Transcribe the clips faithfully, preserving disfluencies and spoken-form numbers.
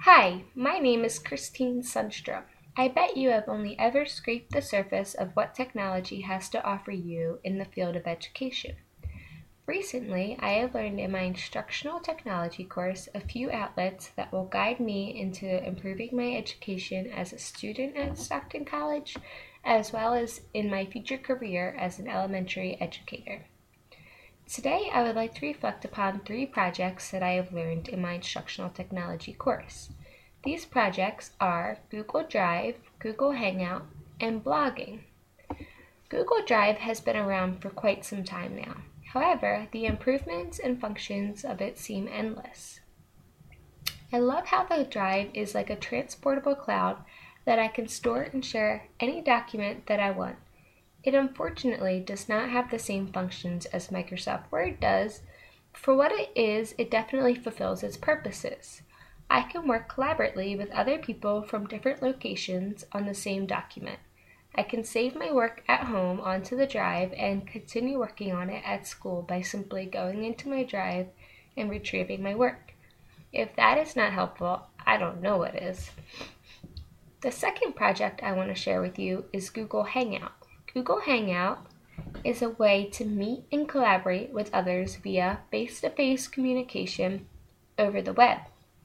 Hi, my name is Christine Sundstrom. I bet you have only ever scraped the surface of what technology has to offer you in the field of education. Recently, I have learned in my instructional technology course a few outlets that will guide me into improving my education as a student at Stockton College, as well as in my future career as an elementary educator. Today, I would like to reflect upon three projects that I have learned in my instructional technology course. These projects are Google Drive, Google Hangout, and blogging. Google Drive has been around for quite some time now. However, the improvements and functions of it seem endless. I love how the Drive is like a transportable cloud that I can store and share any document that I want. It unfortunately does not have the same functions as Microsoft Word does. For what it is, it definitely fulfills its purposes. I can work collaboratively with other people from different locations on the same document. I can save my work at home onto the Drive and continue working on it at school by simply going into my Drive and retrieving my work. If that is not helpful, I don't know what is. The second project I want to share with you is Google Hangout. Google Hangout is a way to meet and collaborate with others via face-to-face communication over the web.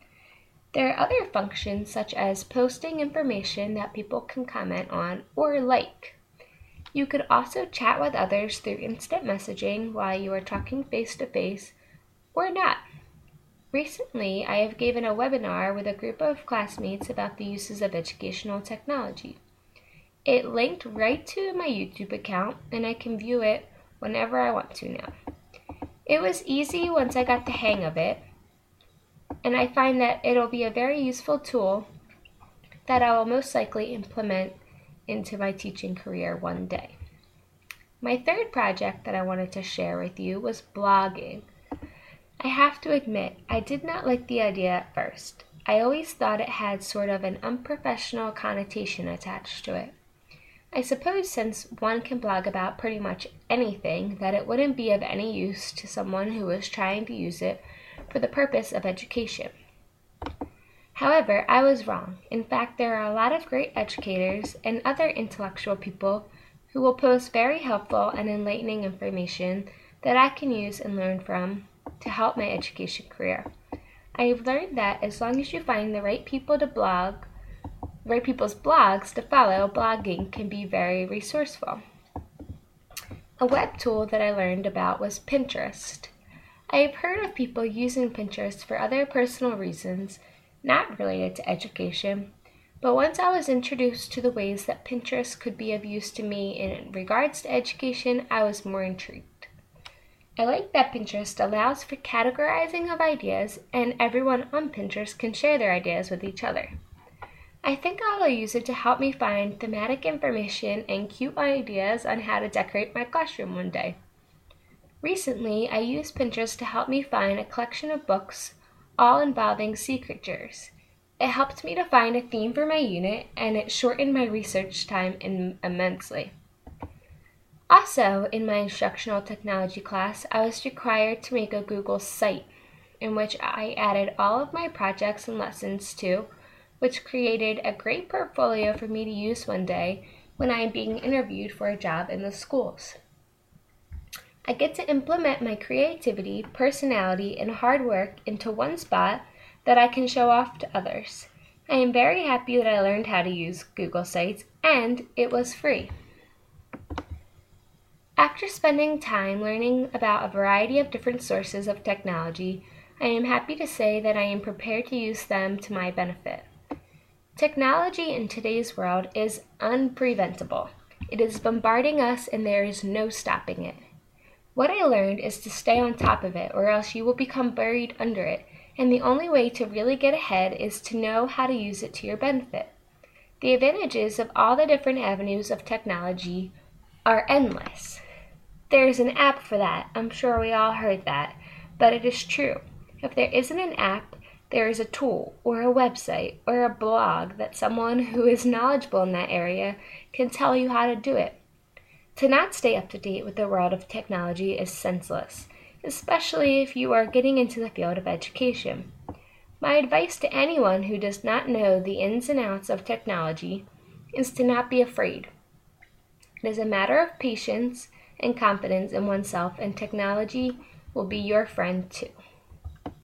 There are other functions such as posting information that people can comment on or like. You could also chat with others through instant messaging while you are talking face-to-face or not. Recently, I have given a webinar with a group of classmates about the uses of educational technology. It linked right to my YouTube account, and I can view it whenever I want to now. It was easy once I got the hang of it, and I find that it'll be a very useful tool that I will most likely implement into my teaching career one day. My third project that I wanted to share with you was blogging. I have to admit, I did not like the idea at first. I always thought it had sort of an unprofessional connotation attached to it. I suppose since one can blog about pretty much anything, that it wouldn't be of any use to someone who was trying to use it for the purpose of education. However, I was wrong. In fact, there are a lot of great educators and other intellectual people who will post very helpful and enlightening information that I can use and learn from to help my education career. I have learned that as long as you find the right people to blog, right people's blogs to follow, blogging can be very resourceful. A web tool that I learned about was Pinterest. I have heard of people using Pinterest for other personal reasons, not related to education, but once I was introduced to the ways that Pinterest could be of use to me in regards to education, I was more intrigued. I like that Pinterest allows for categorizing of ideas, and everyone on Pinterest can share their ideas with each other. I think I will use it to help me find thematic information and cute ideas on how to decorate my classroom one day. Recently, I used Pinterest to help me find a collection of books, all involving sea creatures. It helped me to find a theme for my unit, and it shortened my research time in- immensely. Also, in my instructional technology class, I was required to make a Google site, in which I added all of my projects and lessons to, which created a great portfolio for me to use one day when I am being interviewed for a job in the schools. I get to implement my creativity, personality, and hard work into one spot that I can show off to others. I am very happy that I learned how to use Google Sites, and it was free. After spending time learning about a variety of different sources of technology, I am happy to say that I am prepared to use them to my benefit. Technology in today's world is unpreventable. It is bombarding us and there is no stopping it. What I learned is to stay on top of it or else you will become buried under it, and the only way to really get ahead is to know how to use it to your benefit. The advantages of all the different avenues of technology are endless. There is an app for that. I'm sure we all heard that, but it is true. If there isn't an app, there is a tool or a website or a blog that someone who is knowledgeable in that area can tell you how to do it. To not stay up to date with the world of technology is senseless, especially if you are getting into the field of education. My advice to anyone who does not know the ins and outs of technology is to not be afraid. It is a matter of patience and confidence in oneself, and technology will be your friend too.